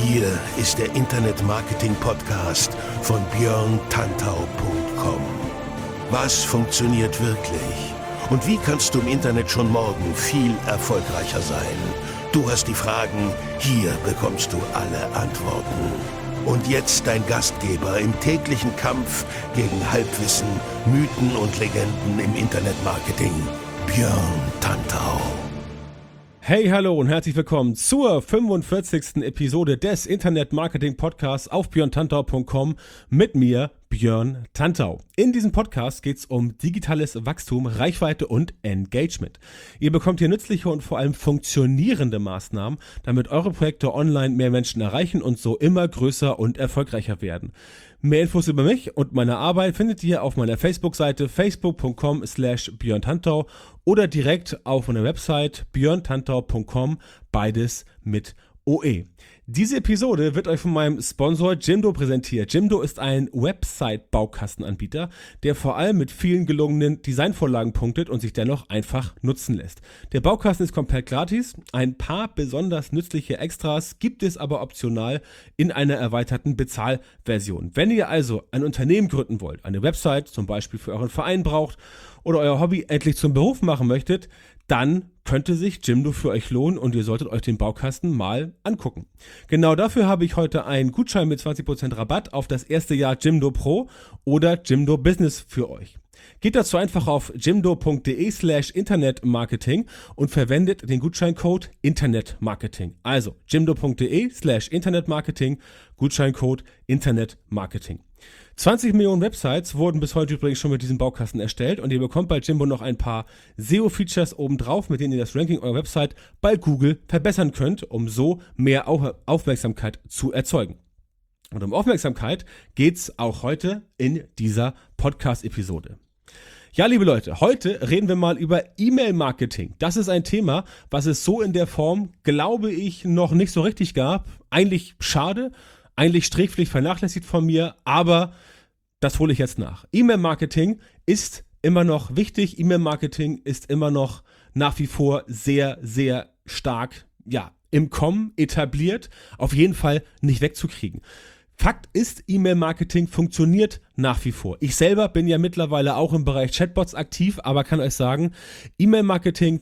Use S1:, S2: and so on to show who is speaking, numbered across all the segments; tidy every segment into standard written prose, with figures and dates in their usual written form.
S1: Hier ist der Internet-Marketing-Podcast von björntantau.com. Was funktioniert wirklich? Und wie kannst du im Internet schon morgen viel erfolgreicher sein? Du hast die Fragen, hier bekommst du alle Antworten. Und jetzt dein Gastgeber im täglichen Kampf gegen Halbwissen, Mythen und Legenden im Internetmarketing, Björn Tantau.
S2: Hey, hallo und herzlich willkommen zur 45. Episode des Internet-Marketing-Podcasts auf björntantau.com mit mir, Björn Tantau. In diesem Podcast geht es um digitales Wachstum, Reichweite und Engagement. Ihr bekommt hier nützliche und vor allem funktionierende Maßnahmen, damit eure Projekte online mehr Menschen erreichen und so immer größer und erfolgreicher werden. Mehr Infos über mich und meine Arbeit findet ihr auf meiner Facebook-Seite facebook.com/björntantau oder direkt auf meiner Website björntantau.com, beides mit OE. Diese Episode wird euch von meinem Sponsor Jimdo präsentiert. Jimdo ist ein Website-Baukastenanbieter, der vor allem mit vielen gelungenen Designvorlagen punktet und sich dennoch einfach nutzen lässt. Der Baukasten ist komplett gratis, ein paar besonders nützliche Extras gibt es aber optional in einer erweiterten Bezahlversion. Wenn ihr also ein Unternehmen gründen wollt, eine Website zum Beispiel für euren Verein braucht oder euer Hobby endlich zum Beruf machen möchtet, dann könnte sich Jimdo für euch lohnen und ihr solltet euch den Baukasten mal angucken. Genau dafür habe ich heute einen Gutschein mit 20% Rabatt auf das erste Jahr Jimdo Pro oder Jimdo Business für euch. Geht dazu einfach auf jimdo.de/internetmarketing und verwendet den Gutscheincode Internetmarketing. Also jimdo.de/internetmarketing, Gutscheincode Internetmarketing. 20 Millionen Websites wurden bis heute übrigens schon mit diesem Baukasten erstellt und ihr bekommt bei Jimdo noch ein paar SEO-Features obendrauf, mit denen ihr das Ranking eurer Website bei Google verbessern könnt, um so mehr Aufmerksamkeit zu erzeugen. Und um Aufmerksamkeit geht's auch heute in dieser Podcast-Episode. Ja, liebe Leute, heute reden wir mal über E-Mail-Marketing. Das ist ein Thema, was es so in der Form, glaube ich, noch nicht so richtig gab. Eigentlich schade, eigentlich sträflich vernachlässigt von mir, aber das hole ich jetzt nach. E-Mail-Marketing ist immer noch wichtig. E-Mail-Marketing ist immer noch nach wie vor sehr, sehr stark, im Kommen etabliert. Auf jeden Fall nicht wegzukriegen. Fakt ist, E-Mail-Marketing funktioniert nach wie vor. Ich selber bin ja mittlerweile auch im Bereich Chatbots aktiv, aber kann euch sagen, E-Mail-Marketing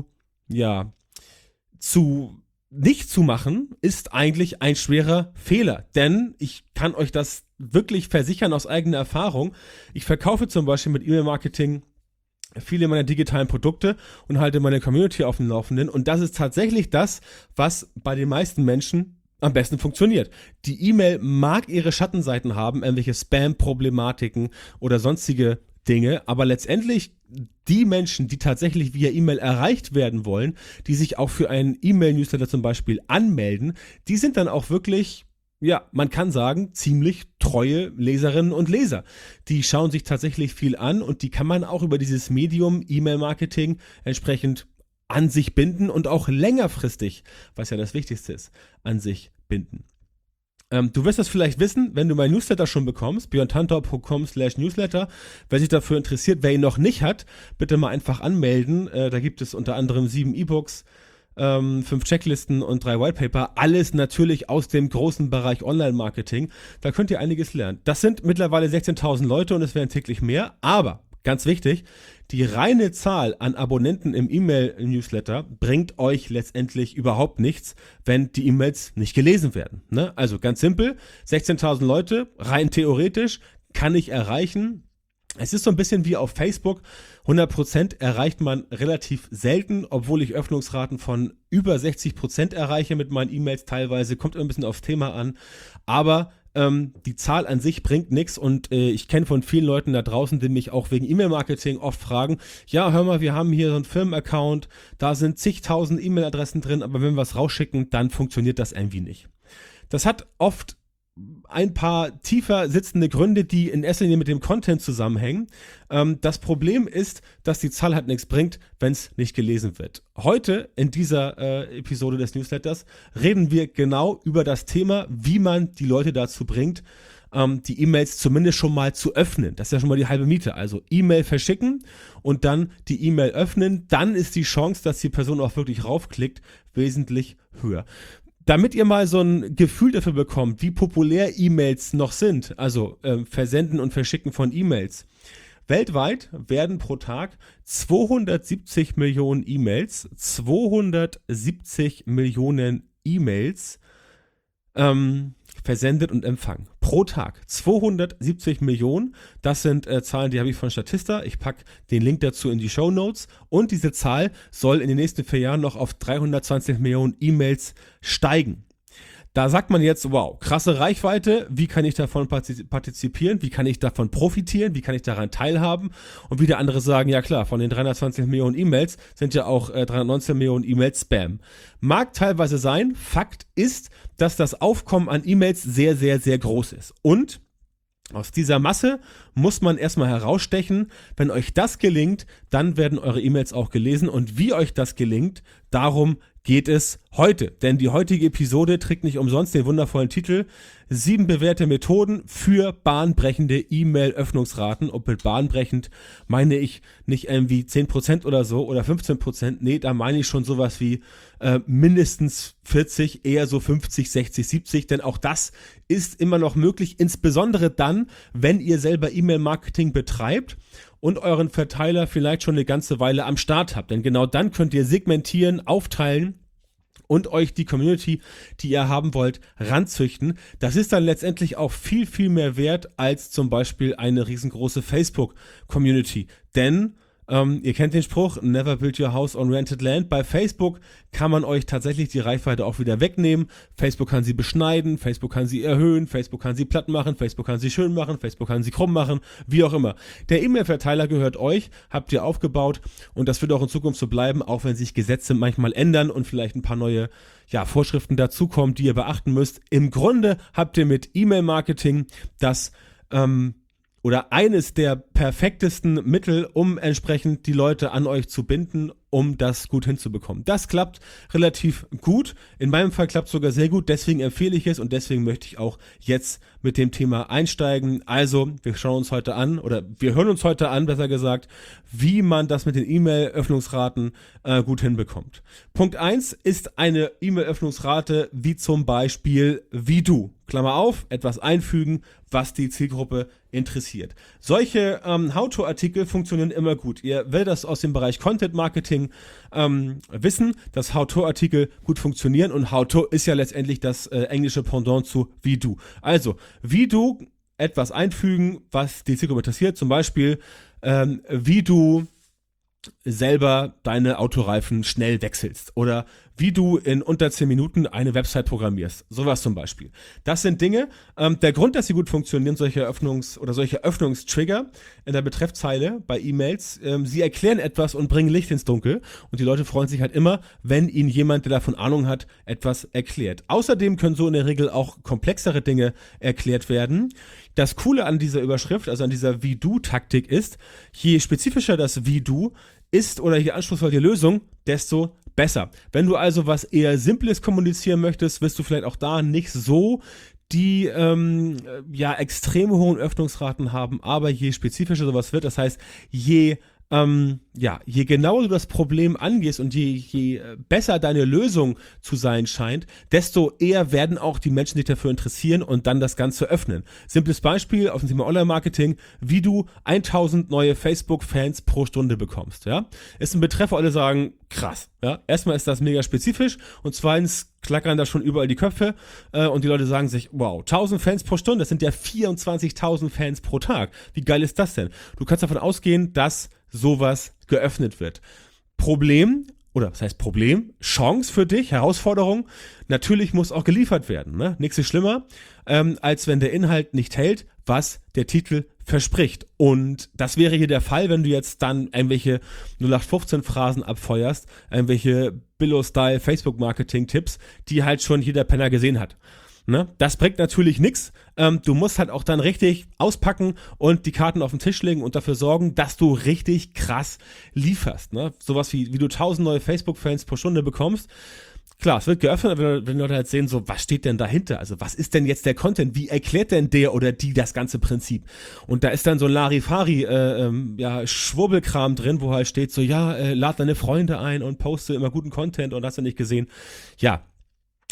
S2: nicht zu machen, ist eigentlich ein schwerer Fehler. Denn ich kann euch das wirklich versichern aus eigener Erfahrung. Ich verkaufe zum Beispiel mit E-Mail-Marketing viele meiner digitalen Produkte und halte meine Community auf dem Laufenden. Und das ist tatsächlich das, was bei den meisten Menschen am besten funktioniert. Die E-Mail mag ihre Schattenseiten haben, irgendwelche Spam-Problematiken oder sonstige Dinge, aber letztendlich die Menschen, die tatsächlich via E-Mail erreicht werden wollen, die sich auch für einen E-Mail-Newsletter zum Beispiel anmelden, die sind dann auch wirklich, man kann sagen, ziemlich treue Leserinnen und Leser. Die schauen sich tatsächlich viel an und die kann man auch über dieses Medium E-Mail-Marketing entsprechend an sich binden und auch längerfristig, was ja das Wichtigste ist, an sich binden. Du wirst das vielleicht wissen, wenn du mein Newsletter schon bekommst, björntantau.com/Newsletter. Wer sich dafür interessiert, wer ihn noch nicht hat, bitte mal einfach anmelden. Da gibt es unter anderem 7 E-Books, 5 Checklisten und 3 Whitepaper. Alles natürlich aus dem großen Bereich Online-Marketing. Da könnt ihr einiges lernen. Das sind mittlerweile 16.000 Leute und es werden täglich mehr, aber ganz wichtig, die reine Zahl an Abonnenten im E-Mail-Newsletter bringt euch letztendlich überhaupt nichts, wenn die E-Mails nicht gelesen werden. Ne? Also ganz simpel, 16.000 Leute, rein theoretisch, kann ich erreichen. Es ist so ein bisschen wie auf Facebook, 100% erreicht man relativ selten, obwohl ich Öffnungsraten von über 60% erreiche mit meinen E-Mails teilweise, kommt ein bisschen aufs Thema an, aber die Zahl an sich bringt nichts und ich kenne von vielen Leuten da draußen, die mich auch wegen E-Mail-Marketing oft fragen, ja, hör mal, wir haben hier so einen Firmenaccount, da sind zigtausend E-Mail-Adressen drin, aber wenn wir was rausschicken, dann funktioniert das irgendwie nicht. Das hat oft ein paar tiefer sitzende Gründe, die in erster Linie mit dem Content zusammenhängen. Das Problem ist, dass die Zahl halt nichts bringt, wenn es nicht gelesen wird. Heute in dieser Episode des Newsletters reden wir genau über das Thema, wie man die Leute dazu bringt, die E-Mails zumindest schon mal zu öffnen. Das ist ja schon mal die halbe Miete. Also E-Mail verschicken und dann die E-Mail öffnen. Dann ist die Chance, dass die Person auch wirklich raufklickt, wesentlich höher. Damit ihr mal so ein Gefühl dafür bekommt, wie populär E-Mails noch sind, also Versenden und Verschicken von E-Mails. Weltweit werden pro Tag 270 Millionen E-Mails versendet und empfangen. Pro Tag. 270 Millionen. Das sind Zahlen, die habe ich von Statista. Ich packe den Link dazu in die Shownotes. Und diese Zahl soll in den nächsten 4 Jahren noch auf 320 Millionen E-Mails steigen. Da sagt man jetzt, wow, krasse Reichweite, wie kann ich davon partizipieren, wie kann ich davon profitieren, wie kann ich daran teilhaben? Und wieder andere sagen, ja klar, von den 320 Millionen E-Mails sind ja auch 319 Millionen E-Mails Spam. Mag teilweise sein, Fakt ist, dass das Aufkommen an E-Mails sehr, sehr, sehr groß ist. Und aus dieser Masse muss man erstmal herausstechen. Wenn euch das gelingt, dann werden eure E-Mails auch gelesen. Und wie euch das gelingt, darum geht es heute. Denn die heutige Episode trägt nicht umsonst den wundervollen Titel 7 bewährte Methoden für bahnbrechende E-Mail-Öffnungsraten. Und mit bahnbrechend meine ich nicht irgendwie 10% oder so oder 15%. Nee, da meine ich schon sowas wie mindestens 40, eher so 50, 60, 70. Denn auch das ist immer noch möglich, insbesondere dann, wenn ihr selber E-Mail-Marketing betreibt und euren Verteiler vielleicht schon eine ganze Weile am Start habt. Denn genau dann könnt ihr segmentieren, aufteilen und euch die Community, die ihr haben wollt, ranzüchten. Das ist dann letztendlich auch viel, viel mehr wert als zum Beispiel eine riesengroße Facebook-Community. Denn ihr kennt den Spruch, never build your house on rented land. Bei Facebook kann man euch tatsächlich die Reichweite auch wieder wegnehmen. Facebook kann sie beschneiden, Facebook kann sie erhöhen, Facebook kann sie platt machen, Facebook kann sie schön machen, Facebook kann sie krumm machen, wie auch immer. Der E-Mail-Verteiler gehört euch, habt ihr aufgebaut und das wird auch in Zukunft so bleiben, auch wenn sich Gesetze manchmal ändern und vielleicht ein paar neue Vorschriften dazukommen, die ihr beachten müsst. Im Grunde habt ihr mit E-Mail-Marketing das oder eines der perfektesten Mittel, um entsprechend die Leute an euch zu binden, um das gut hinzubekommen. Das klappt relativ gut. In meinem Fall klappt es sogar sehr gut. Deswegen empfehle ich es und deswegen möchte ich auch jetzt mit dem Thema einsteigen. Also, wir hören uns heute an, besser gesagt, wie man das mit den E-Mail-Öffnungsraten gut hinbekommt. Punkt 1 ist eine E-Mail-Öffnungsrate wie zum Beispiel wie du. Klammer auf, etwas einfügen, was die Zielgruppe interessiert. Solche How-to-Artikel funktionieren immer gut. Ihr werdet das aus dem Bereich Content-Marketing wissen, dass How-to-Artikel gut funktionieren und How-to ist ja letztendlich das englische Pendant zu wie du. Also, wie du etwas einfügen, was die Zielgruppe interessiert, zum Beispiel wie du selber deine Autoreifen schnell wechselst oder wie du in unter 10 Minuten eine Website programmierst. Sowas zum Beispiel. Das sind Dinge. Der Grund, dass sie gut funktionieren, solche Öffnungstrigger in der Betreffzeile bei E-Mails, sie erklären etwas und bringen Licht ins Dunkel und die Leute freuen sich halt immer, wenn ihnen jemand, der davon Ahnung hat, etwas erklärt. Außerdem können so in der Regel auch komplexere Dinge erklärt werden. Das Coole an dieser Überschrift, also an dieser Wie-Du-Taktik ist, je spezifischer das Wie-Du ist oder je anspruchsvoller die Lösung, desto besser. Wenn du also was eher Simples kommunizieren möchtest, wirst du vielleicht auch da nicht so die extrem hohen Öffnungsraten haben, aber je spezifischer sowas wird, das heißt, je genauer du das Problem angehst und je besser deine Lösung zu sein scheint, desto eher werden auch die Menschen sich dafür interessieren und dann das Ganze öffnen. Simples Beispiel aus dem Thema Online-Marketing, wie du 1000 neue Facebook-Fans pro Stunde bekommst. Ja? Ist ein Betreff, wo alle sagen, krass. Ja? Erstmal ist das mega spezifisch und zweitens klackern da schon überall die Köpfe und die Leute sagen sich, wow, 1000 Fans pro Stunde, das sind ja 24.000 Fans pro Tag. Wie geil ist das denn? Du kannst davon ausgehen, dass sowas geöffnet wird. Chance für dich, Herausforderung, natürlich muss auch geliefert werden. Ne? Nichts ist schlimmer, als wenn der Inhalt nicht hält, was der Titel verspricht. Und das wäre hier der Fall, wenn du jetzt dann irgendwelche 0815-Phrasen abfeuerst, irgendwelche Billo-Style Facebook-Marketing-Tipps, die halt schon jeder Penner gesehen hat. Ne? Das bringt natürlich nichts. Du musst halt auch dann richtig auspacken und die Karten auf den Tisch legen und dafür sorgen, dass du richtig krass lieferst. Ne? Sowas wie du 1000 neue Facebook-Fans pro Stunde bekommst. Klar, es wird geöffnet, wenn die Leute halt sehen, so, was steht denn dahinter? Also, was ist denn jetzt der Content? Wie erklärt denn der oder die das ganze Prinzip? Und da ist dann so Larifari, Schwurbelkram drin, wo halt steht so, lad deine Freunde ein und poste immer guten Content und hast du nicht gesehen. Ja.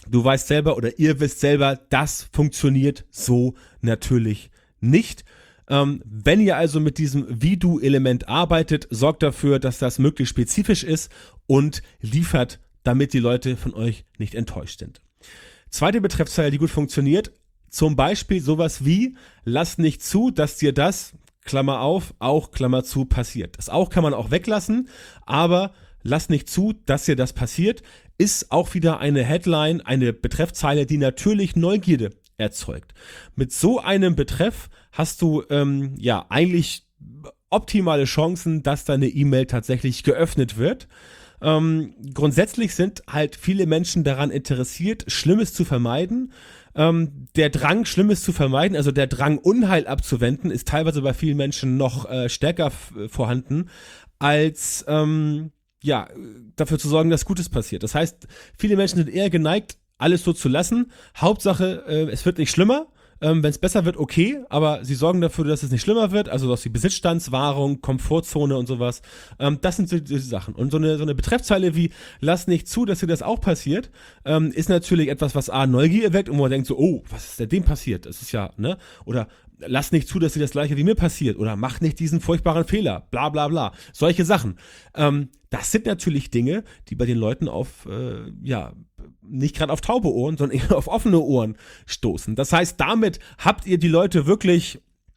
S2: du weißt selber oder ihr wisst selber, das funktioniert so natürlich nicht. Wenn ihr also mit diesem Wie-Du-Element arbeitet, sorgt dafür, dass das möglichst spezifisch ist und liefert, damit die Leute von euch nicht enttäuscht sind. Zweite Betreffzeile, die gut funktioniert, zum Beispiel sowas wie, lass nicht zu, dass dir das, Klammer auf, auch Klammer zu, passiert. Das auch kann man auch weglassen, aber lass nicht zu, dass dir das passiert, ist auch wieder eine Headline, eine Betreffzeile, die natürlich Neugierde erzeugt. Mit so einem Betreff hast du eigentlich optimale Chancen, dass deine E-Mail tatsächlich geöffnet wird. Grundsätzlich sind halt viele Menschen daran interessiert, Schlimmes zu vermeiden. Der Drang, Schlimmes zu vermeiden, also der Drang, Unheil abzuwenden, ist teilweise bei vielen Menschen noch stärker vorhanden, als dafür zu sorgen, dass Gutes passiert. Das heißt, viele Menschen sind eher geneigt, alles so zu lassen. Hauptsache, es wird nicht schlimmer. Wenn es besser wird, okay, aber sie sorgen dafür, dass es nicht schlimmer wird, also dass die Besitzstandswahrung, Komfortzone und sowas, das sind so die Sachen. Und so eine Betreffzeile wie, lass nicht zu, dass dir das auch passiert, ist natürlich etwas, was Neugier erweckt und wo man denkt so, oh, was ist denn dem passiert? Das ist ja, ne? Oder lass nicht zu, dass dir das Gleiche wie mir passiert oder mach nicht diesen furchtbaren Fehler, bla bla bla. Solche Sachen. Das sind natürlich Dinge, die bei den Leuten nicht gerade auf taube Ohren, sondern eher auf offene Ohren stoßen. Das heißt, damit habt ihr die Leute wirklich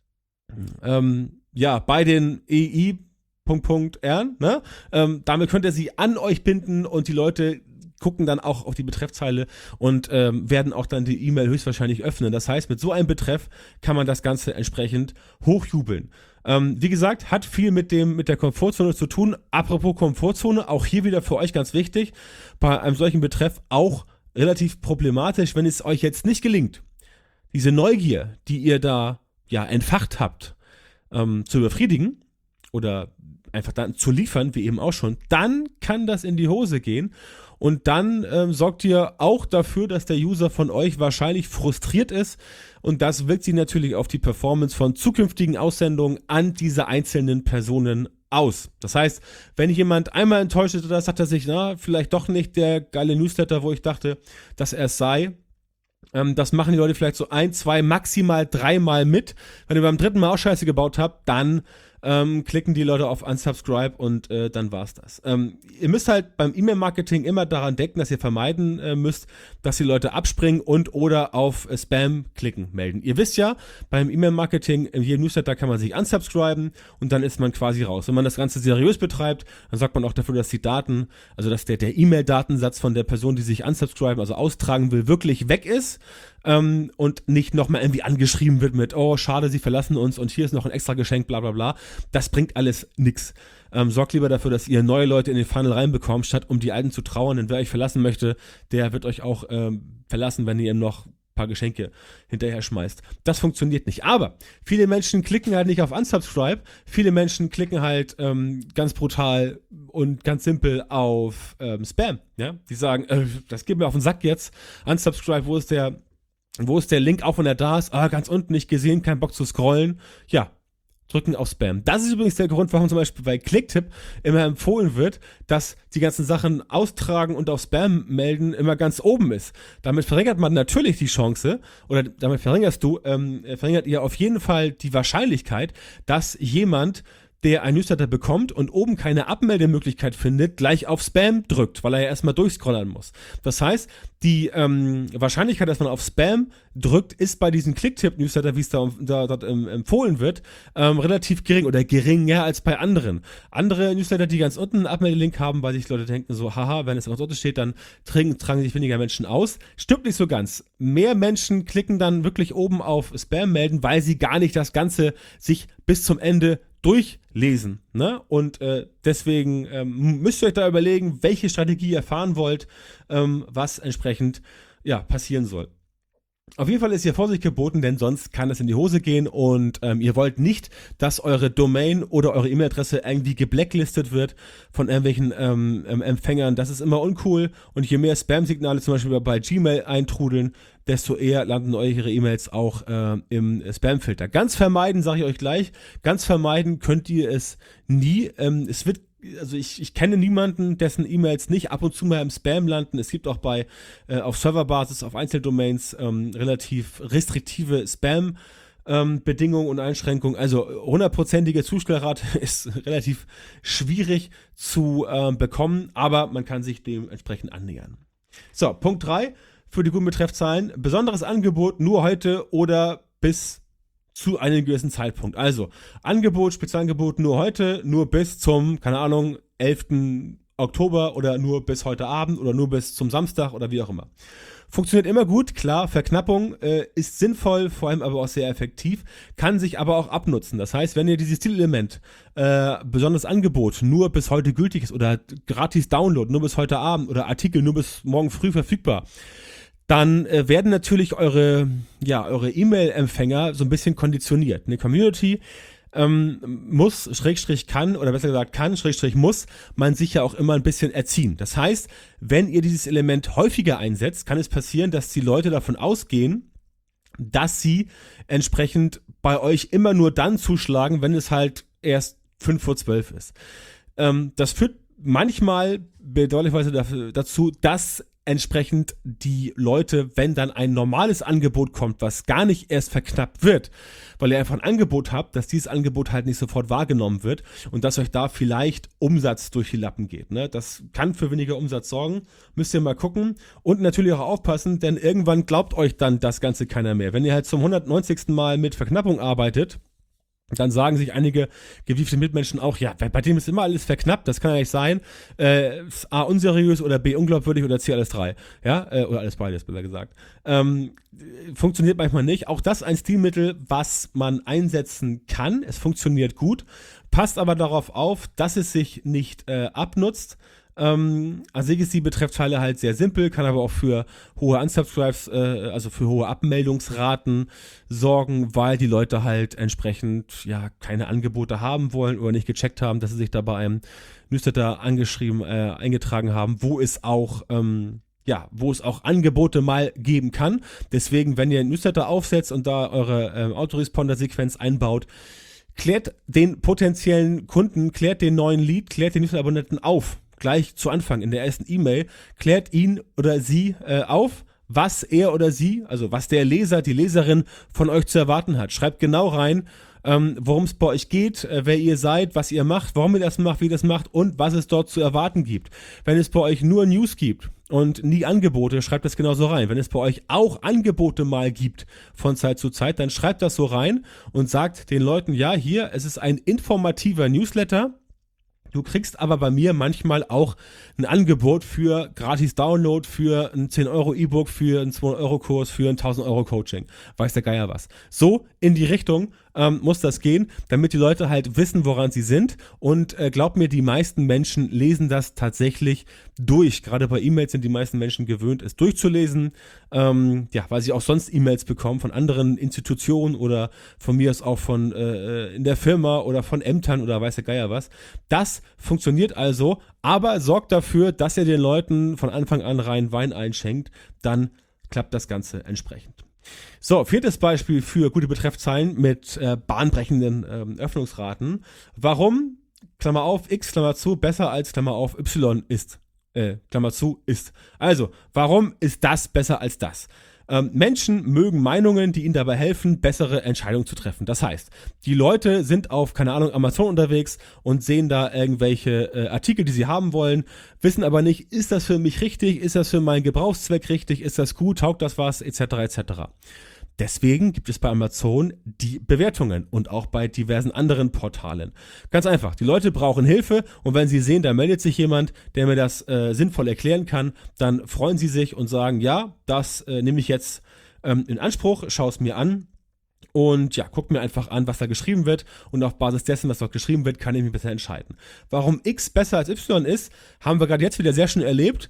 S2: bei den EI.R, ne? Damit könnt ihr sie an euch binden und die Leute gucken dann auch auf die Betreffzeile und werden auch dann die E-Mail höchstwahrscheinlich öffnen. Das heißt, mit so einem Betreff kann man das Ganze entsprechend hochjubeln. Wie gesagt, hat viel mit der Komfortzone zu tun. Apropos Komfortzone, auch hier wieder für euch ganz wichtig, bei einem solchen Betreff auch relativ problematisch, wenn es euch jetzt nicht gelingt, diese Neugier, die ihr da entfacht habt, zu befriedigen oder einfach dann zu liefern, wie eben auch schon, dann kann das in die Hose gehen. Und dann sorgt ihr auch dafür, dass der User von euch wahrscheinlich frustriert ist. Und das wirkt sich natürlich auf die Performance von zukünftigen Aussendungen an diese einzelnen Personen aus. Das heißt, wenn jemand einmal enttäuscht ist oder sagt er sich, vielleicht doch nicht der geile Newsletter, wo ich dachte, dass er es sei. Das machen die Leute vielleicht so 1, 2, maximal 3 Mal mit. Wenn ihr beim 3. Mal auch Scheiße gebaut habt, dann klicken die Leute auf Unsubscribe und dann war's das. Ihr müsst halt beim E-Mail-Marketing immer daran denken, dass ihr vermeiden müsst, dass die Leute abspringen und oder auf Spam klicken, melden. Ihr wisst ja, beim E-Mail-Marketing, in jedem Newsletter kann man sich unsubscriben und dann ist man quasi raus. Wenn man das Ganze seriös betreibt, dann sorgt man auch dafür, dass die Daten, also dass der E-Mail-Datensatz von der Person, die sich unsubscriben, also austragen will, wirklich weg ist. Und nicht nochmal irgendwie angeschrieben wird mit, oh, schade, sie verlassen uns und hier ist noch ein extra Geschenk, bla bla bla. Das bringt alles nix. Sorgt lieber dafür, dass ihr neue Leute in den Funnel reinbekommt, statt um die alten zu trauern. Denn wer euch verlassen möchte, der wird euch auch verlassen, wenn ihr ihm noch ein paar Geschenke hinterher schmeißt. Das funktioniert nicht. Aber viele Menschen klicken halt nicht auf Unsubscribe. Viele Menschen klicken halt ganz brutal und ganz simpel auf Spam. Ja? Die sagen, das geht mir auf den Sack jetzt. Unsubscribe, wo ist der Link, auch wenn er da ist? Ganz unten nicht gesehen, kein Bock zu scrollen. Ja, drücken auf Spam. Das ist übrigens der Grund, warum zum Beispiel bei Clicktip immer empfohlen wird, dass die ganzen Sachen austragen und auf Spam melden immer ganz oben ist. Damit verringert man natürlich die Chance, oder damit verringert ihr auf jeden Fall die Wahrscheinlichkeit, dass jemand, der ein Newsletter bekommt und oben keine Abmeldemöglichkeit findet, gleich auf Spam drückt, weil er ja erstmal durchscrollern muss. Das heißt, die Wahrscheinlichkeit, dass man auf Spam drückt, ist bei diesen Clicktip-Newsletter, wie es dort empfohlen wird, relativ gering oder geringer als bei anderen. Andere Newsletter, die ganz unten einen Abmeldelink haben, weil sich Leute denken so, haha, wenn es ganz unten steht, dann tragen sich weniger Menschen aus. Stimmt nicht so ganz. Mehr Menschen klicken dann wirklich oben auf Spam melden, weil sie gar nicht das Ganze sich bis zum Ende durchlesen, ne? Und deswegen müsst ihr euch da überlegen, welche Strategie ihr fahren wollt, was entsprechend passieren soll. Auf jeden Fall ist hier Vorsicht geboten, denn sonst kann es in die Hose gehen und ihr wollt nicht, dass eure Domain oder eure E-Mail-Adresse irgendwie geblacklistet wird von irgendwelchen Empfängern. Das ist immer uncool und je mehr Spam-Signale zum Beispiel bei Gmail eintrudeln, desto eher landen eure E-Mails auch im Spam-Filter. Ganz vermeiden, sage ich euch gleich, ganz vermeiden könnt ihr es nie. Es wird also ich kenne niemanden, dessen E-Mails nicht ab und zu mal im Spam landen. Es gibt auch auf Serverbasis, auf Einzeldomains relativ restriktive Spam Bedingungen und Einschränkungen. Also 100%ige Zustellrate ist relativ schwierig zu bekommen, aber man kann sich dementsprechend annähern. So, Punkt 3 für die guten Betreffzahlen. Besonderes Angebot nur heute oder bis zu einem gewissen Zeitpunkt. Also Angebot, Spezialangebot nur heute, nur bis zum, keine Ahnung, 11. Oktober oder nur bis heute Abend oder nur bis zum Samstag oder wie auch immer. Funktioniert immer gut, klar, Verknappung ist sinnvoll, vor allem aber auch sehr effektiv, kann sich aber auch abnutzen. Das heißt, wenn ihr dieses Stilelement, besonderes Angebot nur bis heute gültig ist oder gratis Download nur bis heute Abend oder Artikel nur bis morgen früh verfügbar, dann werden natürlich eure E-Mail-Empfänger so ein bisschen konditioniert. Eine Community muss, muss man sich ja auch immer ein bisschen erziehen. Das heißt, wenn ihr dieses Element häufiger einsetzt, kann es passieren, dass die Leute davon ausgehen, dass sie entsprechend bei euch immer nur dann zuschlagen, wenn es halt erst 5:12 ist. Das führt manchmal bedauerlicherweise dazu, dass entsprechend die Leute, wenn dann ein normales Angebot kommt, was gar nicht erst verknappt wird, weil ihr einfach ein Angebot habt, dass dieses Angebot halt nicht sofort wahrgenommen wird und dass euch da vielleicht Umsatz durch die Lappen geht. Ne? Das kann für weniger Umsatz sorgen, müsst ihr mal gucken und natürlich auch aufpassen, denn irgendwann glaubt euch dann das Ganze keiner mehr. Wenn ihr halt zum 190. Mal mit Verknappung arbeitet, dann sagen sich einige gewiefte Mitmenschen auch, ja, bei dem ist immer alles verknappt, das kann ja nicht sein. A, unseriös oder B, unglaubwürdig oder C, alles drei. Ja, oder alles beides, besser gesagt. Funktioniert manchmal nicht. Auch das ein Stilmittel, was man einsetzen kann. Es funktioniert gut, passt aber darauf auf, dass es sich nicht abnutzt. An sich ist die Betreffzeile halt sehr simpel, kann aber auch für hohe Unsubscribes, also für hohe Abmeldungsraten sorgen, weil die Leute halt entsprechend ja keine Angebote haben wollen oder nicht gecheckt haben, dass sie sich da bei einem Newsletter eingetragen haben, wo es auch Angebote mal geben kann. Deswegen, wenn ihr einen Newsletter aufsetzt und da eure Autoresponder-Sequenz einbaut, klärt den potenziellen Kunden, klärt den neuen Lead, klärt den Newsletter-Abonnenten auf. Gleich zu Anfang in der ersten E-Mail, klärt ihn oder sie auf, was er oder sie, also was der Leser, die Leserin von euch zu erwarten hat. Schreibt genau rein, worum es bei euch geht, wer ihr seid, was ihr macht, warum ihr das macht, wie ihr das macht und was es dort zu erwarten gibt. Wenn es bei euch nur News gibt und nie Angebote, schreibt das genauso rein. Wenn es bei euch auch Angebote mal gibt von Zeit zu Zeit, dann schreibt das so rein und sagt den Leuten, ja, hier, es ist ein informativer Newsletter. Du kriegst aber bei mir manchmal auch ein Angebot für gratis Download, für ein 10€ E-Book, für einen 2€ Kurs, für ein 1000€ Coaching. Weiß der Geier was. So in die Richtung muss das gehen, damit die Leute halt wissen, woran sie sind. Und glaubt mir, die meisten Menschen lesen das tatsächlich durch. Gerade bei E-Mails sind die meisten Menschen gewöhnt, es durchzulesen. Weil sie auch sonst E-Mails bekommen von anderen Institutionen oder von mir aus auch von in der Firma oder von Ämtern oder weiß der Geier was. Das funktioniert also, aber sorgt dafür, dass ihr den Leuten von Anfang an rein Wein einschenkt, dann klappt das Ganze entsprechend. So, 4. Beispiel für gute Betreffzeilen mit bahnbrechenden Öffnungsraten. Warum, Klammer auf, X, Klammer zu, besser als, Klammer auf, Y ist, Klammer zu, ist. Also, warum ist das besser als das? Menschen mögen Meinungen, die ihnen dabei helfen, bessere Entscheidungen zu treffen. Das heißt, die Leute sind auf, keine Ahnung, Amazon unterwegs und sehen da irgendwelche Artikel, die sie haben wollen, wissen aber nicht, ist das für mich richtig, ist das für meinen Gebrauchszweck richtig, ist das gut, taugt das was, etc. etc. Deswegen gibt es bei Amazon die Bewertungen und auch bei diversen anderen Portalen. Ganz einfach, die Leute brauchen Hilfe und wenn sie sehen, da meldet sich jemand, der mir das sinnvoll erklären kann, dann freuen sie sich und sagen, ja, das nehme ich jetzt in Anspruch, schaue es mir an und ja, guck mir einfach an, was da geschrieben wird und auf Basis dessen, was dort geschrieben wird, kann ich mich besser entscheiden. Warum X besser als Y ist, haben wir gerade jetzt wieder sehr schön erlebt.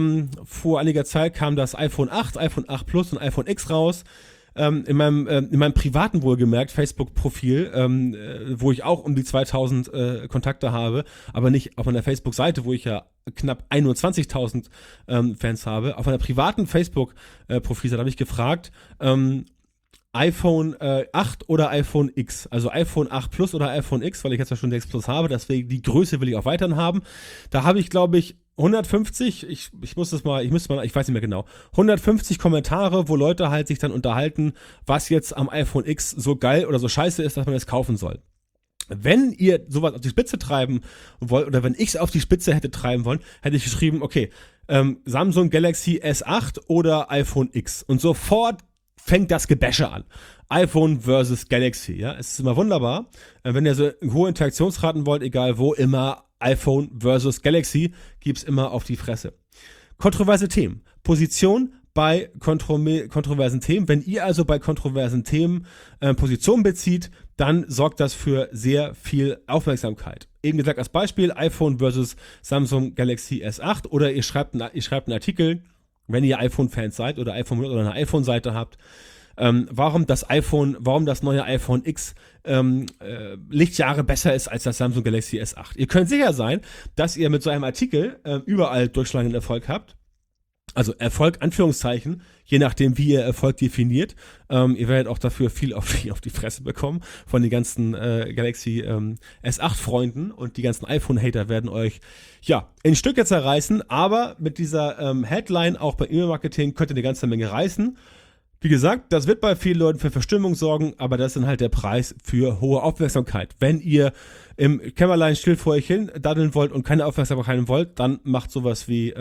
S2: Vor einiger Zeit kam das iPhone 8, iPhone 8 Plus und iPhone X raus. In meinem privaten wohlgemerkt Facebook-Profil, wo ich auch um die 2000 Kontakte habe, aber nicht auf meiner Facebook-Seite, wo ich ja knapp 21.000 Fans habe. Auf meiner privaten Facebook-Profilseite habe ich gefragt, iPhone 8 oder iPhone X. Also iPhone 8 Plus oder iPhone X, weil ich jetzt ja schon 6 Plus habe. Deswegen die Größe will ich auch weiterhin haben. Da habe ich, glaube ich, 150, ich weiß nicht mehr genau, 150 Kommentare, wo Leute halt sich dann unterhalten, was jetzt am iPhone X so geil oder so scheiße ist, dass man es kaufen soll. Wenn ihr sowas auf die Spitze treiben wollt, oder wenn ich es auf die Spitze hätte treiben wollen, hätte ich geschrieben, okay, Samsung Galaxy S8 oder iPhone X. Und sofort fängt das Gebäsche an. iPhone versus Galaxy, ja. Es ist immer wunderbar. Wenn ihr so hohe Interaktionsraten wollt, egal wo, immer iPhone versus Galaxy, gibt's immer auf die Fresse. Kontroverse Themen. Position bei kontroversen Themen. Wenn ihr also bei kontroversen Themen Position bezieht, dann sorgt das für sehr viel Aufmerksamkeit. Eben gesagt als Beispiel iPhone versus Samsung Galaxy S8 oder ihr schreibt einen Artikel, wenn ihr iPhone-Fans seid oder oder eine iPhone-Seite habt, warum das neue iPhone X Lichtjahre besser ist als das Samsung Galaxy S8. Ihr könnt sicher sein, dass ihr mit so einem Artikel überall durchschlagenden Erfolg habt. Also Erfolg, Anführungszeichen, je nachdem, wie ihr Erfolg definiert. Ihr werdet auch dafür viel auf die Fresse bekommen von den ganzen Galaxy S8-Freunden, und die ganzen iPhone-Hater werden euch, ja, in Stücke zerreißen, aber mit dieser Headline auch bei E-Mail-Marketing könnt ihr eine ganze Menge reißen. Wie gesagt, das wird bei vielen Leuten für Verstimmung sorgen, aber das ist dann halt der Preis für hohe Aufmerksamkeit. Wenn ihr im Kämmerlein still vor euch hin daddeln wollt und keine Aufmerksamkeit wollt, dann macht sowas wie,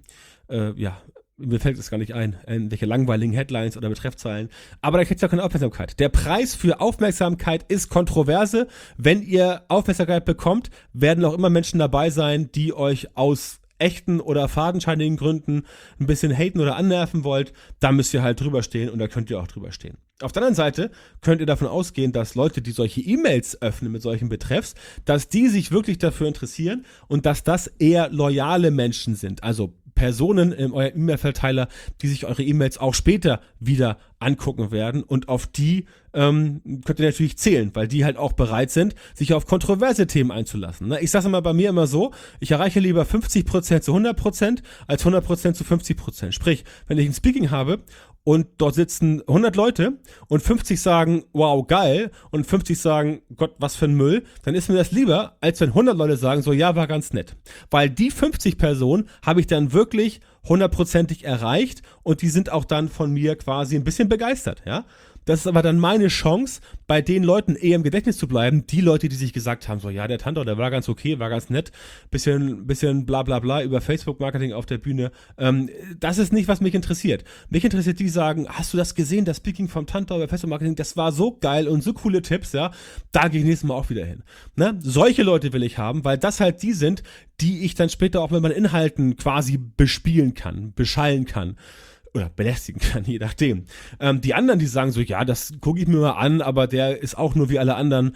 S2: mir fällt es gar nicht ein, welche langweiligen Headlines oder Betreffzeilen, aber da kriegt ihr auch keine Aufmerksamkeit. Der Preis für Aufmerksamkeit ist Kontroverse. Wenn ihr Aufmerksamkeit bekommt, werden auch immer Menschen dabei sein, die euch aus echten oder fadenscheinigen Gründen ein bisschen haten oder annerven wollt. Da müsst ihr halt drüber stehen, und da könnt ihr auch drüber stehen. Auf der anderen Seite könnt ihr davon ausgehen, dass Leute, die solche E-Mails öffnen mit solchen Betreffs, dass die sich wirklich dafür interessieren und dass das eher loyale Menschen sind. Also Personen in eurem E-Mail-Verteiler, die sich eure E-Mails auch später wieder angucken werden, und auf die könnt ihr natürlich zählen, weil die halt auch bereit sind, sich auf kontroverse Themen einzulassen. Ich sage mal bei mir immer so, ich erreiche lieber 50% zu 100% als 100% zu 50%. Sprich, wenn ich ein Speaking habe und dort sitzen 100 Leute und 50 sagen, wow, geil, und 50 sagen, Gott, was für ein Müll, dann ist mir das lieber, als wenn 100 Leute sagen, so, ja, war ganz nett. Weil die 50 Personen habe ich dann wirklich 100%ig erreicht, und die sind auch dann von mir quasi ein bisschen begeistert, ja. Das ist aber dann meine Chance, bei den Leuten eher im Gedächtnis zu bleiben. Die Leute, die sich gesagt haben, so, ja, der Tantor, der war ganz okay, war ganz nett, bisschen bla bla bla über Facebook-Marketing auf der Bühne. Das ist nicht, was mich interessiert. Mich interessiert, die sagen, hast du das gesehen, das Speaking vom Tantor über Facebook-Marketing, das war so geil und so coole Tipps, ja, da gehe ich nächstes Mal auch wieder hin. Ne? Solche Leute will ich haben, weil das halt die sind, die ich dann später auch mit meinen Inhalten quasi bespielen kann, beschallen kann. Oder belästigen kann, je nachdem. Die anderen, die sagen so, ja, das gucke ich mir mal an, aber der ist auch nur wie alle anderen.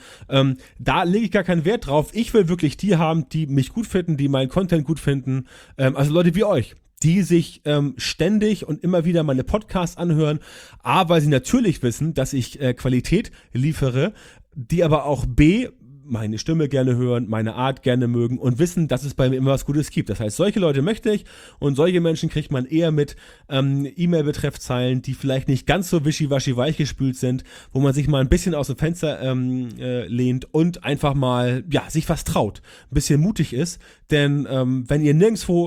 S2: Da lege ich gar keinen Wert drauf. Ich will wirklich die haben, die mich gut finden, die meinen Content gut finden. Also Leute wie euch, die sich ständig und immer wieder meine Podcasts anhören, weil sie natürlich wissen, dass ich Qualität liefere, die aber auch meine Stimme gerne hören, meine Art gerne mögen und wissen, dass es bei mir immer was Gutes gibt. Das heißt, solche Leute möchte ich, und solche Menschen kriegt man eher mit E-Mail-Betreffzeilen, die vielleicht nicht ganz so wischiwaschi weichgespült sind, wo man sich mal ein bisschen aus dem Fenster lehnt und einfach mal, ja, sich was traut, ein bisschen mutig ist, denn wenn ihr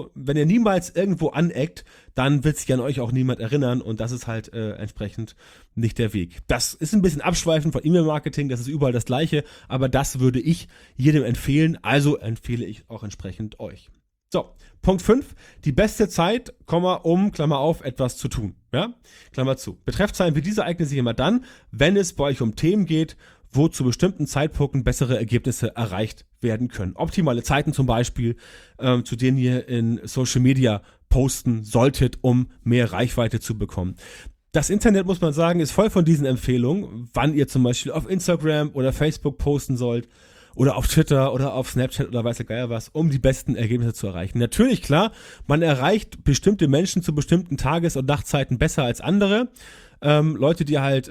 S2: niemals irgendwo aneckt, dann wird sich an euch auch niemand erinnern, und das ist halt entsprechend nicht der Weg. Das ist ein bisschen abschweifend von E-Mail-Marketing, das ist überall das Gleiche, aber das würde ich jedem empfehlen, also empfehle ich auch entsprechend euch. So, Punkt 5, die beste Zeit, um, Klammer auf, etwas zu tun. Ja? Klammer zu. Betreffzeilen wie diese eignen sich immer dann, wenn es bei euch um Themen geht, wo zu bestimmten Zeitpunkten bessere Ergebnisse erreicht werden können. Optimale Zeiten zum Beispiel, zu denen ihr in Social Media posten solltet, um mehr Reichweite zu bekommen. Das Internet, muss man sagen, ist voll von diesen Empfehlungen, wann ihr zum Beispiel auf Instagram oder Facebook posten sollt oder auf Twitter oder auf Snapchat oder weiß der Geier was, um die besten Ergebnisse zu erreichen. Natürlich, klar, man erreicht bestimmte Menschen zu bestimmten Tages- und Nachtzeiten besser als andere. Leute, die halt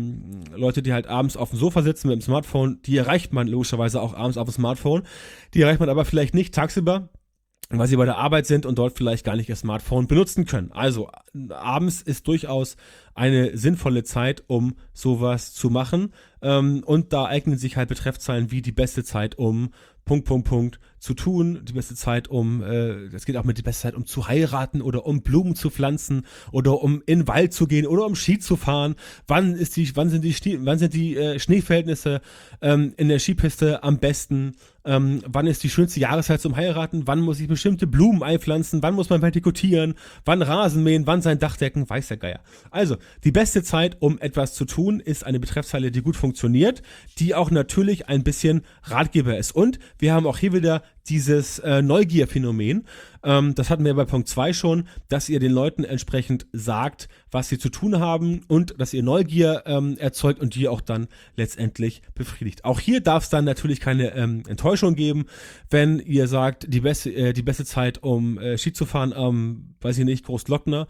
S2: abends auf dem Sofa sitzen mit dem Smartphone, die erreicht man logischerweise auch abends auf dem Smartphone. Die erreicht man aber vielleicht nicht tagsüber. weil sie bei der Arbeit sind und dort vielleicht gar nicht ihr Smartphone benutzen können. Also abends ist durchaus eine sinnvolle Zeit, um sowas zu machen. Und da eignen sich halt Betreffzeilen wie die beste Zeit, um zu tun, die beste Zeit, das geht auch mit die beste Zeit, um zu heiraten oder um Blumen zu pflanzen oder um in den Wald zu gehen oder um Ski zu fahren. Wann sind die Schneeverhältnisse in der Skipiste am besten? Wann ist die schönste Jahreszeit zum Heiraten? Wann muss ich bestimmte Blumen einpflanzen? Wann muss man vertikutieren? Wann Rasen mähen? Wann sein Dach decken? Weiß der Geier. Also, die beste Zeit, um etwas zu tun, ist eine Betreffzeile, die gut funktioniert, die auch natürlich ein bisschen Ratgeber ist. Und wir haben auch hier wieder dieses Neugierphänomen. Das hatten wir bei Punkt 2 schon, dass ihr den Leuten entsprechend sagt, was sie zu tun haben und dass ihr Neugier erzeugt und die auch dann letztendlich befriedigt. Auch hier darf es dann natürlich keine Enttäuschung geben, wenn ihr sagt, die beste Zeit, um Ski zu fahren, weiß ich nicht, Großglockner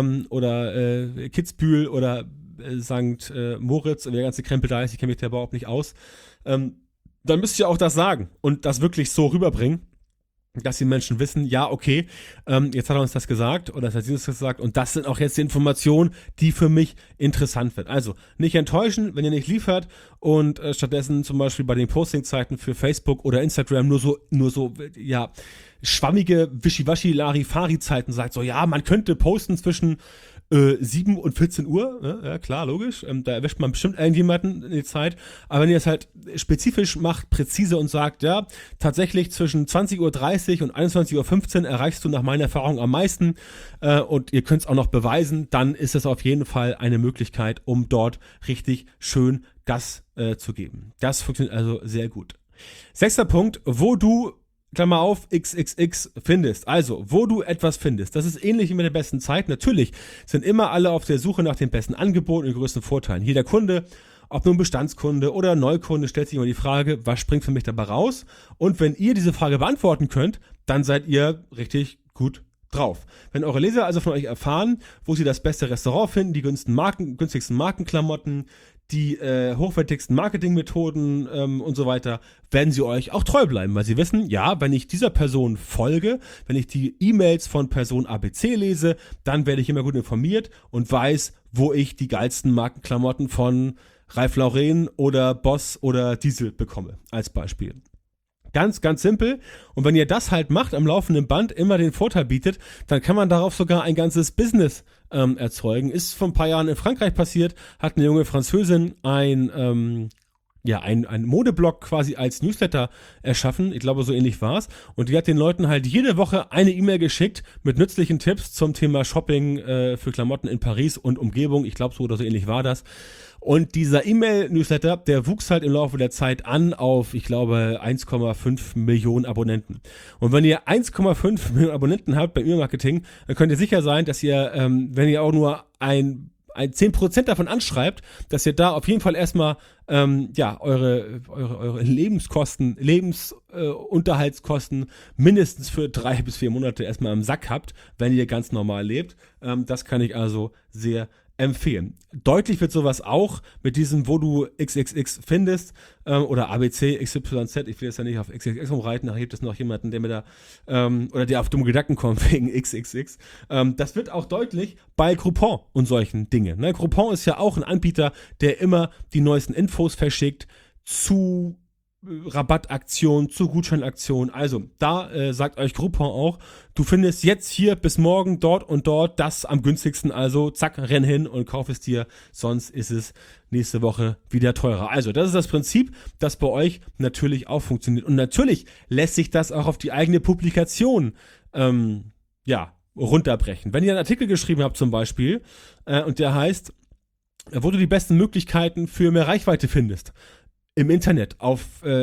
S2: oder Kitzbühel oder St. Moritz und der ganze Krempel da ist, ich kenne mich da überhaupt nicht aus, dann müsst ihr auch das sagen und das wirklich so rüberbringen, dass die Menschen wissen, ja, okay, jetzt hat er uns das gesagt oder das hat sie uns das gesagt und das sind auch jetzt die Informationen, die für mich interessant wird. Also nicht enttäuschen, wenn ihr nicht liefert und stattdessen zum Beispiel bei den Postingzeiten für Facebook oder Instagram nur so, ja, schwammige Wischiwaschi-Larifari-Zeiten sagt, so, ja, man könnte posten zwischen 7 und 14 Uhr, ja klar, logisch, da erwischt man bestimmt irgendjemanden in die Zeit, aber wenn ihr es halt spezifisch macht, präzise und sagt, ja, tatsächlich zwischen 20:30 Uhr und 21:15 Uhr erreichst du nach meiner Erfahrung am meisten und ihr könnt es auch noch beweisen, dann ist es auf jeden Fall eine Möglichkeit, um dort richtig schön Gas zu geben. Das funktioniert also sehr gut. 6. Punkt, wo du Klammer auf, XXX findest. Also, wo du etwas findest. Das ist ähnlich wie mit der besten Zeit. Natürlich sind immer alle auf der Suche nach den besten Angeboten und größten Vorteilen. Jeder Kunde, ob nun Bestandskunde oder Neukunde, stellt sich immer die Frage, was springt für mich dabei raus? Und wenn ihr diese Frage beantworten könnt, dann seid ihr richtig gut drauf. Wenn eure Leser also von euch erfahren, wo sie das beste Restaurant finden, die günstigsten Markenklamotten, die hochwertigsten Marketingmethoden und so weiter, werden sie euch auch treu bleiben, weil sie wissen, ja, wenn ich dieser Person folge, wenn ich die E-Mails von Person ABC lese, dann werde ich immer gut informiert und weiß, wo ich die geilsten Markenklamotten von Ralph Lauren oder Boss oder Diesel bekomme, als Beispiel. Ganz, ganz simpel. Und wenn ihr das halt macht, am laufenden Band immer den Vorteil bietet, dann kann man darauf sogar ein ganzes Business erzeugen. Ist vor ein paar Jahren in Frankreich passiert, hat eine junge Französin ein Modeblog quasi als Newsletter erschaffen. Ich glaube, so ähnlich war es. Und die hat den Leuten halt jede Woche eine E-Mail geschickt mit nützlichen Tipps zum Thema Shopping für Klamotten in Paris und Umgebung. Ich glaube, so oder so ähnlich war das. Und dieser E-Mail-Newsletter, der wuchs halt im Laufe der Zeit an auf, ich glaube, 1,5 Millionen Abonnenten. Und wenn ihr 1,5 Millionen Abonnenten habt bei E-Mail-Marketing, dann könnt ihr sicher sein, dass ihr, wenn ihr auch nur ein 10% davon anschreibt, dass ihr da auf jeden Fall erstmal eure Lebenskosten, Lebensunterhaltskosten mindestens für 3 bis 4 Monate erstmal im Sack habt, wenn ihr ganz normal lebt. Das kann ich also sehr empfehlen. Deutlich wird sowas auch mit diesem, wo du XXX findest oder ABC, XYZ, ich will jetzt ja nicht auf XXX rumreiten, da gibt es noch jemanden, der mir da oder der auf dumme Gedanken kommt wegen XXX. Das wird auch deutlich bei Groupon und solchen Dingen. Ne? Groupon ist ja auch ein Anbieter, der immer die neuesten Infos verschickt zu Rabattaktion, zu Gutscheinaktion. Also da sagt euch Groupon auch, du findest jetzt hier bis morgen dort und dort das am günstigsten, also zack, renn hin und kauf es dir, sonst ist es nächste Woche wieder teurer. Also das ist das Prinzip, das bei euch natürlich auch funktioniert. Und natürlich lässt sich das auch auf die eigene Publikation runterbrechen. Wenn ihr einen Artikel geschrieben habt zum Beispiel und der heißt, wo du die besten Möglichkeiten für mehr Reichweite findest, im Internet, auf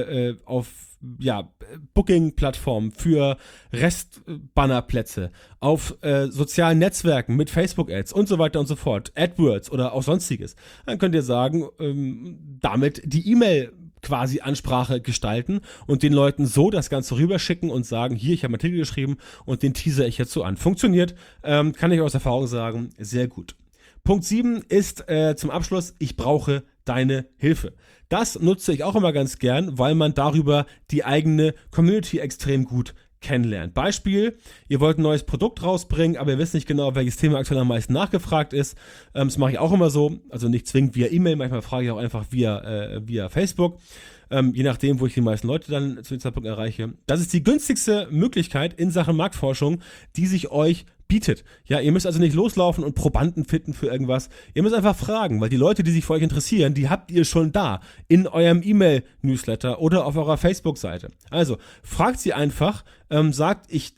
S2: Booking-Plattformen für Restbannerplätze, auf sozialen Netzwerken mit Facebook-Ads und so weiter und so fort, AdWords oder auch sonstiges, dann könnt ihr sagen, damit die E-Mail quasi Ansprache gestalten und den Leuten so das Ganze rüberschicken und sagen, hier, ich habe einen Artikel geschrieben und den teaser ich jetzt so an. Funktioniert, kann ich aus Erfahrung sagen, sehr gut. Punkt 7 ist zum Abschluss, ich brauche deine Hilfe. Das nutze ich auch immer ganz gern, weil man darüber die eigene Community extrem gut kennenlernen. Beispiel, ihr wollt ein neues Produkt rausbringen, aber ihr wisst nicht genau, welches Thema aktuell am meisten nachgefragt ist. Das mache ich auch immer so, also nicht zwingend via E-Mail, manchmal frage ich auch einfach via Facebook. Je nachdem, wo ich die meisten Leute dann zu dem Zeitpunkt erreiche. Das ist die günstigste Möglichkeit in Sachen Marktforschung, die sich euch bietet. Ja, ihr müsst also nicht loslaufen und Probanden finden für irgendwas. Ihr müsst einfach fragen, weil die Leute, die sich für euch interessieren, die habt ihr schon da in eurem E-Mail-Newsletter oder auf eurer Facebook-Seite. Also fragt sie einfach, sagt, ich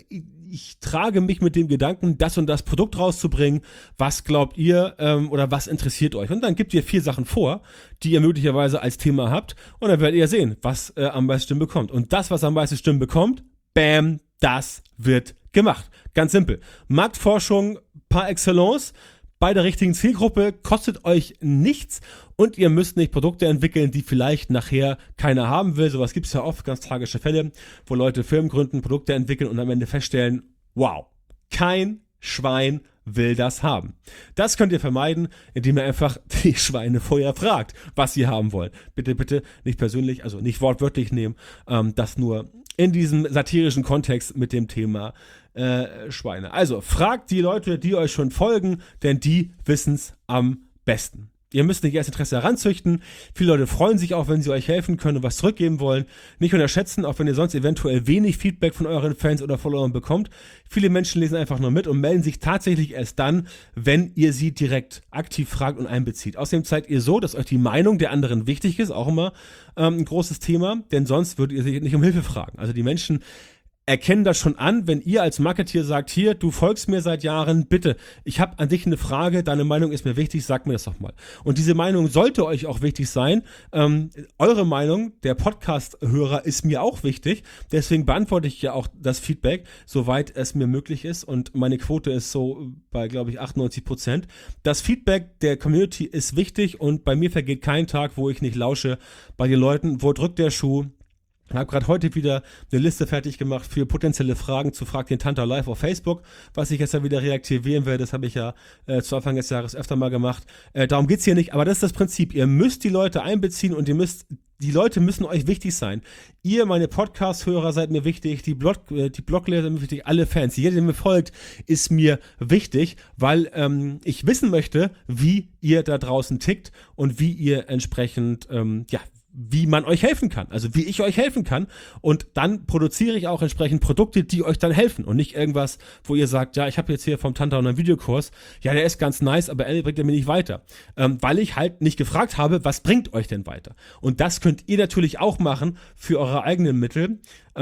S2: trage mich mit dem Gedanken, das und das Produkt rauszubringen. Was glaubt ihr oder was interessiert euch? Und dann gebt ihr 4 Sachen vor, die ihr möglicherweise als Thema habt. Und dann werdet ihr sehen, was am meisten Stimmen bekommt. Und das, was am meisten Stimmen bekommt, bam, das wird gemacht. Ganz simpel. Marktforschung par excellence. Bei der richtigen Zielgruppe kostet euch nichts und ihr müsst nicht Produkte entwickeln, die vielleicht nachher keiner haben will. Sowas gibt es ja oft, ganz tragische Fälle, wo Leute Firmen gründen, Produkte entwickeln und am Ende feststellen, wow, kein Schwein will das haben. Das könnt ihr vermeiden, indem ihr einfach die Schweine vorher fragt, was sie haben wollen. Bitte, bitte nicht persönlich, also nicht wortwörtlich nehmen, das nur in diesem satirischen Kontext mit dem Thema Schweine. Also fragt die Leute, die euch schon folgen, denn die wissen es am besten. Ihr müsst nicht erst Interesse heranzüchten. Viele Leute freuen sich auch, wenn sie euch helfen können und was zurückgeben wollen. Nicht unterschätzen, auch wenn ihr sonst eventuell wenig Feedback von euren Fans oder Followern bekommt. Viele Menschen lesen einfach nur mit und melden sich tatsächlich erst dann, wenn ihr sie direkt aktiv fragt und einbezieht. Außerdem zeigt ihr so, dass euch die Meinung der anderen wichtig ist, auch immer ein großes Thema, denn sonst würdet ihr sie nicht um Hilfe fragen. Also die Menschen erkennen das schon an, wenn ihr als Marketeer sagt, hier, du folgst mir seit Jahren, bitte, ich habe an dich eine Frage, deine Meinung ist mir wichtig, sag mir das doch mal. Und diese Meinung sollte euch auch wichtig sein. Eure Meinung, der Podcast-Hörer, ist mir auch wichtig, deswegen beantworte ich ja auch das Feedback, soweit es mir möglich ist und meine Quote ist so bei, glaube ich, 98%. Das Feedback der Community ist wichtig und bei mir vergeht kein Tag, wo ich nicht lausche bei den Leuten, wo drückt der Schuh. Ich habe gerade heute wieder eine Liste fertig gemacht für potenzielle Fragen zu Frag den Tantor live auf Facebook, was ich jetzt ja wieder reaktivieren werde. Das habe ich ja zu Anfang des Jahres öfter mal gemacht. Darum geht's hier nicht, aber das ist das Prinzip. Ihr müsst die Leute einbeziehen und die Leute müssen euch wichtig sein. Ihr, meine Podcast-Hörer, seid mir wichtig, die Blogleser sind mir wichtig, alle Fans. Jeder, der mir folgt, ist mir wichtig, weil ich wissen möchte, wie ihr da draußen tickt und wie ihr entsprechend, wie man euch helfen kann, also wie ich euch helfen kann und dann produziere ich auch entsprechend Produkte, die euch dann helfen und nicht irgendwas, wo ihr sagt, ja, ich habe jetzt hier vom Tantor einen Videokurs, ja, der ist ganz nice, aber bringt er mir nicht weiter, weil ich halt nicht gefragt habe, was bringt euch denn weiter? Und das könnt ihr natürlich auch machen für eure eigenen Mittel,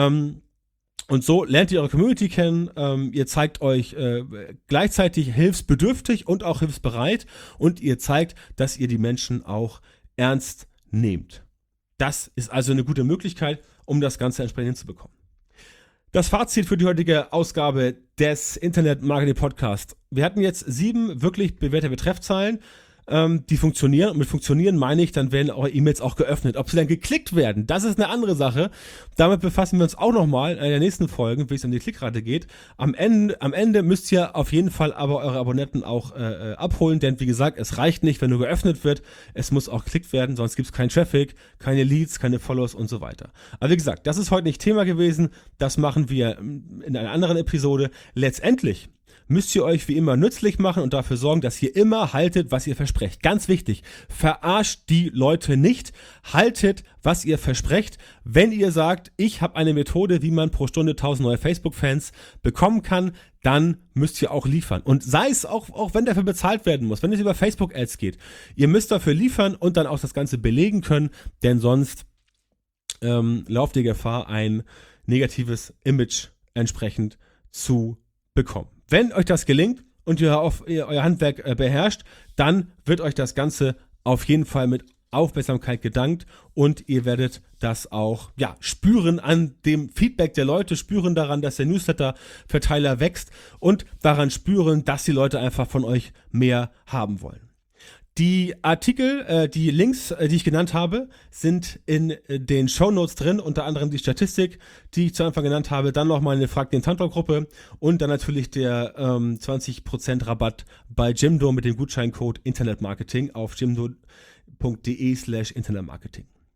S2: und so lernt ihr eure Community kennen, ihr zeigt euch gleichzeitig hilfsbedürftig und auch hilfsbereit und ihr zeigt, dass ihr die Menschen auch ernst nehmt. Das ist also eine gute Möglichkeit, um das Ganze entsprechend hinzubekommen. Das Fazit für die heutige Ausgabe des Internet Marketing Podcast. Wir hatten jetzt 7 wirklich bewährte Betreffzeilen, die funktionieren. Und mit funktionieren meine ich, dann werden eure E-Mails auch geöffnet. Ob sie dann geklickt werden, das ist eine andere Sache. Damit befassen wir uns auch nochmal in einer der nächsten Folgen, wie es um die Klickrate geht. Am Ende müsst ihr auf jeden Fall aber eure Abonnenten auch abholen, denn wie gesagt, es reicht nicht, wenn nur geöffnet wird. Es muss auch geklickt werden, sonst gibt es keinen Traffic, keine Leads, keine Follows und so weiter. Aber wie gesagt, das ist heute nicht Thema gewesen. Das machen wir in einer anderen Episode. Letztendlich müsst ihr euch wie immer nützlich machen und dafür sorgen, dass ihr immer haltet, was ihr versprecht. Ganz wichtig, verarscht die Leute nicht, haltet, was ihr versprecht. Wenn ihr sagt, ich habe eine Methode, wie man pro Stunde 1000 neue Facebook-Fans bekommen kann, dann müsst ihr auch liefern. Und sei es auch wenn dafür bezahlt werden muss, wenn es über Facebook-Ads geht, ihr müsst dafür liefern und dann auch das Ganze belegen können, denn sonst lauft ihr Gefahr, ein negatives Image entsprechend zu bekommen. Wenn euch das gelingt und ihr euer Handwerk beherrscht, dann wird euch das Ganze auf jeden Fall mit Aufmerksamkeit gedankt und ihr werdet das auch spüren an dem Feedback der Leute, spüren daran, dass der Newsletter-Verteiler wächst und daran spüren, dass die Leute einfach von euch mehr haben wollen. Die Artikel, die Links, die ich genannt habe, sind in den Shownotes drin, unter anderem die Statistik, die ich zu Anfang genannt habe, dann nochmal eine Frag den Tantor Gruppe und dann natürlich der 20% Rabatt bei Jimdo mit dem Gutscheincode Internetmarketing auf jimdo.de/Internetmarketing.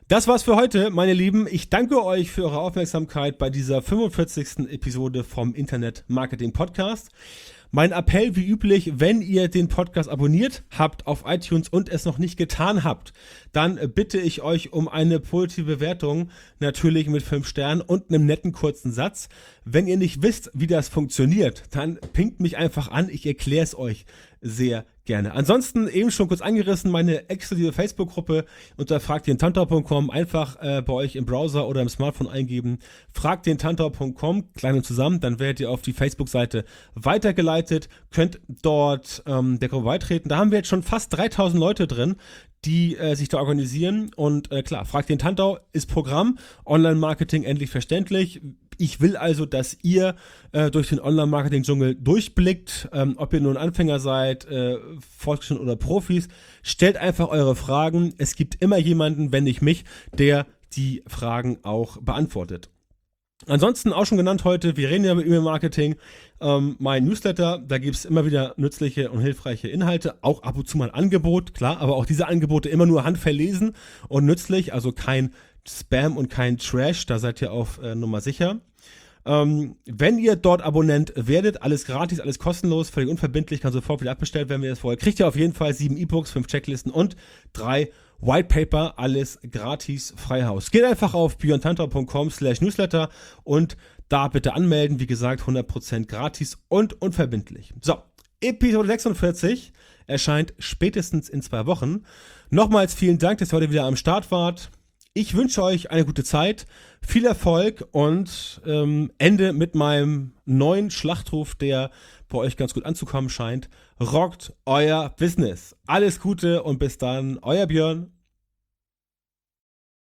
S2: Das war's für heute, meine Lieben. Ich danke euch für eure Aufmerksamkeit bei dieser 45. Episode vom Internet Marketing Podcast. Mein Appell wie üblich, wenn ihr den Podcast abonniert habt auf iTunes und es noch nicht getan habt, dann bitte ich euch um eine positive Bewertung, natürlich mit 5 Sternen und einem netten kurzen Satz. Wenn ihr nicht wisst, wie das funktioniert, dann pinkt mich einfach an, ich erkläre es euch sehr gerne. Ansonsten eben schon kurz angerissen, meine exklusive Facebook-Gruppe unter fragdentantor.com, einfach bei euch im Browser oder im Smartphone eingeben, fragdentantor.com, klein und zusammen, dann werdet ihr auf die Facebook-Seite weitergeleitet, könnt dort der Gruppe beitreten. Da haben wir jetzt schon fast 3000 Leute drin, die sich da organisieren und klar, Frag den Tantau ist Programm, Online-Marketing endlich verständlich. Ich will also, dass ihr durch den Online-Marketing-Dschungel durchblickt, ob ihr nun Anfänger seid, Fortgeschrittene oder Profis. Stellt einfach eure Fragen. Es gibt immer jemanden, wenn nicht mich, der die Fragen auch beantwortet. Ansonsten auch schon genannt heute, wir reden ja über E-Mail-Marketing, mein Newsletter, da gibt es immer wieder nützliche und hilfreiche Inhalte, auch ab und zu mal ein Angebot, klar, aber auch diese Angebote immer nur handverlesen und nützlich, also kein Spam und kein Trash, da seid ihr auf Nummer sicher. Wenn ihr dort Abonnent werdet, alles gratis, alles kostenlos, völlig unverbindlich, kann sofort wieder abbestellt werden, wenn ihr das vorher kriegt ihr auf jeden Fall 7 E-Books, 5 Checklisten und 3 White Paper, alles gratis, frei Haus. Geht einfach auf björntantor.com/newsletter und da bitte anmelden, wie gesagt, 100% gratis und unverbindlich. So, Episode 46 erscheint spätestens in 2 Wochen. Nochmals vielen Dank, dass ihr heute wieder am Start wart. Ich wünsche euch eine gute Zeit, viel Erfolg und Ende mit meinem neuen Schlachtruf, der bei euch ganz gut anzukommen scheint. Rockt euer Business. Alles Gute und bis dann, euer Björn.